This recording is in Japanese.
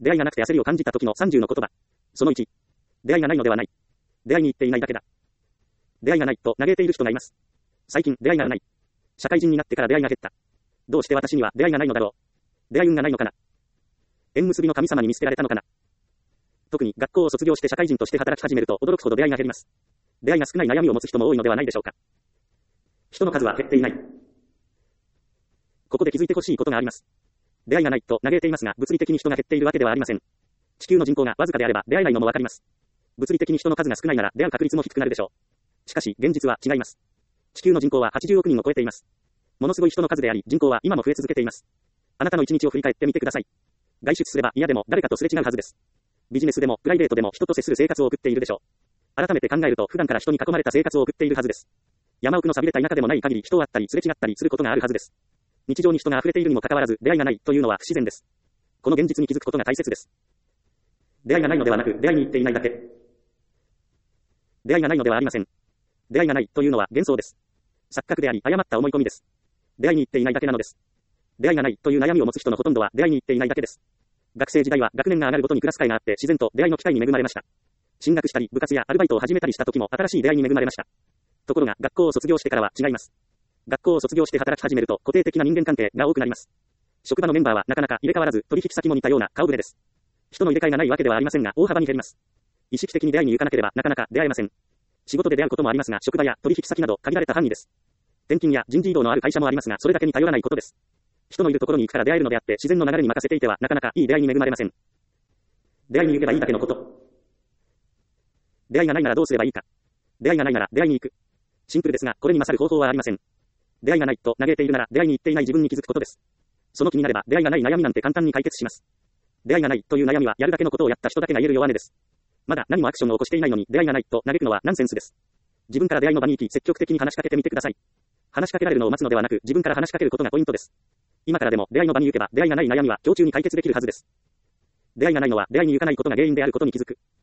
出会いがなくて焦りを感じた時の30の言葉。その1。出会いがないのではない。出会いに行っていないだけだ。出会いがないと嘆いている人がいます。最近出会いがない。社会人になってから出会いが減った。どうして私には出会いがないのだろう。出会い運がないのかな。縁結びの神様に見捨てられたのかな。特に学校を卒業して社会人として働き始めると驚くほど出会いが減ります。出会いが少ない悩みを持つ人も多いのではないでしょうか。人の数は減っていない。ここで気づいてほしいことがあります。出会いがないと嘆いていますが、物理的に人が減っているわけではありません。地球の人口がわずかであれば出会えないのもわかります。物理的に人の数が少ないなら出会う確率も低くなるでしょう。しかし、現実は違います。地球の人口は80億人を超えています。ものすごい人の数であり、人口は今も増え続けています。あなたの一日を振り返ってみてください。外出すれば嫌でも誰かとすれ違うはずです。ビジネスでもプライベートでも人と接する生活を送っているでしょう。改めて考えると普段から人に囲まれた生活を送っているはずです。山奥の寂れた田舎でもない限り人を会ったりすれ違ったりすることがあるはずです。日常に人が溢れているにもかかわらず出会いがないというのは不自然です。この現実に気づくことが大切です。出会いがないのではなく出会いに行っていないだけ。出会いがないのではありません。出会いがないというのは幻想です。錯覚であり誤った思い込みです。出会いに行っていないだけなのです。出会いがないという悩みを持つ人のほとんどは出会いに行っていないだけです。学生時代は学年が上がるごとにクラス会があって自然と出会いの機会に恵まれました。進学したり部活やアルバイトを始めたりした時も新しい出会いに恵まれました。ところが学校を卒業してからは違います。学校を卒業して働き始めると固定的な人間関係が多くなります。職場のメンバーはなかなか入れ替わらず取引先も似たような顔ぶれです。人の入れ替えがないわけではありませんが大幅に減ります。意識的に出会いに行かなければなかなか出会えません。仕事で出会うこともありますが職場や取引先など限られた範囲です。転勤や人事異動のある会社もありますがそれだけに頼らないことです。人のいるところに行くから出会えるのであって自然の流れに任せていてはなかなかいい出会いに恵まれません。出会いに行けばいいだけのこと。出会いがないならどうすればいいか。出会いがないなら出会いに行く。シンプルですがこれに勝る方法はありません。出会いがないと嘆いているなら出会いに行っていない自分に気づくことです。その気になれば出会いがない悩みなんて簡単に解決します。出会いがないという悩みはやるだけのことをやった人だけが言える弱音です。まだ何もアクションを起こしていないのに出会いがないと嘆くのはナンセンスです。自分から出会いの場に行き積極的に話しかけてみてください。話しかけられるのを待つのではなく自分から話しかけることがポイントです。今からでも出会いの場に行けば出会いがない悩みは今日中に解決できるはずです。出会いがないのは出会いに行かないことが原因であることに気づく。